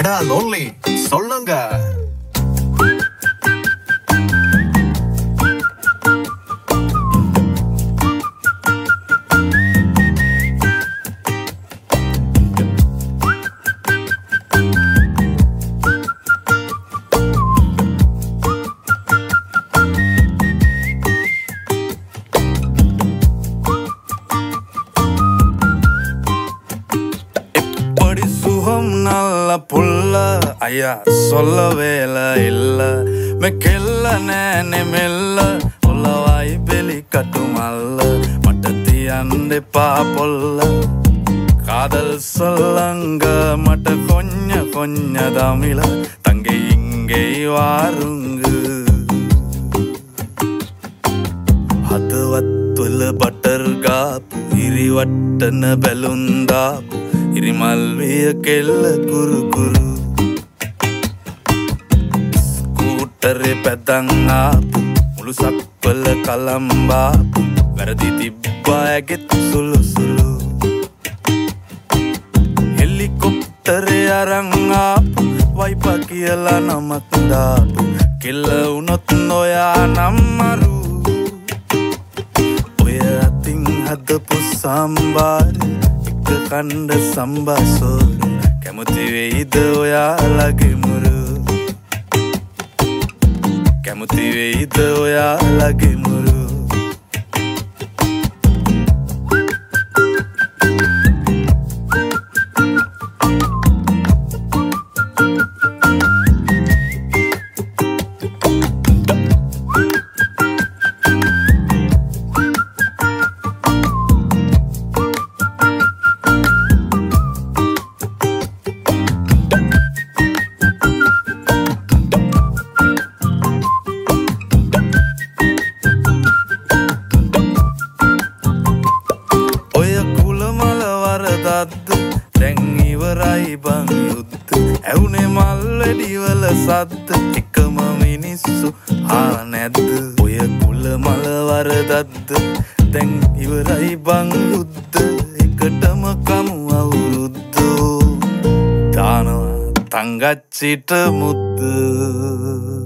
அடா லோன்லி சொல்லுங்க. நல்ல புள்ள ஐயா சொல்ல வேலை இல்ல மெக்கெல்ல நேனே மெல்ல உள்ளவாய் பெலி கட்டுமல்ல மட்டத்தி அண்டை பாப்பொல்ல காதல் சொல்லங்க மட்ட கொஞ்ச தமிழ தங்கை இங்கே வாருங்கு හදවත්වල බටර් ගාපු ඉරිවට්ටන බැලුන්දාපු ඉරිමල්විය කෙල්ල කුරුකුරු ස්කූටරේ පැදන් ආපු මුළු සක්වල කලම්බාපු වැරදි තිබ්බා ඇගෙත් සුළු සුළු හෙලිකොප්ටරේ අරන් ආපු වයිපා කියලා නමක් දාපු කෙල්ල වුණොත් නොයා නම්මරු හදපු සම්බාර එක කණ්ඩ සම්බාසෝර කැමති වෙයිද ඔයාලගේ මුරු කැමති වෙයිද ඔයාලගේ මුරු දැන් ඉවරයි බං යුද්ධ ඇවුනේ මල්වැඩිවල සද්ද එකම මිනිස්සු ආ නැද්ද ඔය කුල මල වරදද්ද දැන් ඉවරයි බං යුද්ධ එකටම කමු අවුරුද්දෝ දානවා තංගච්චිට මුද්ද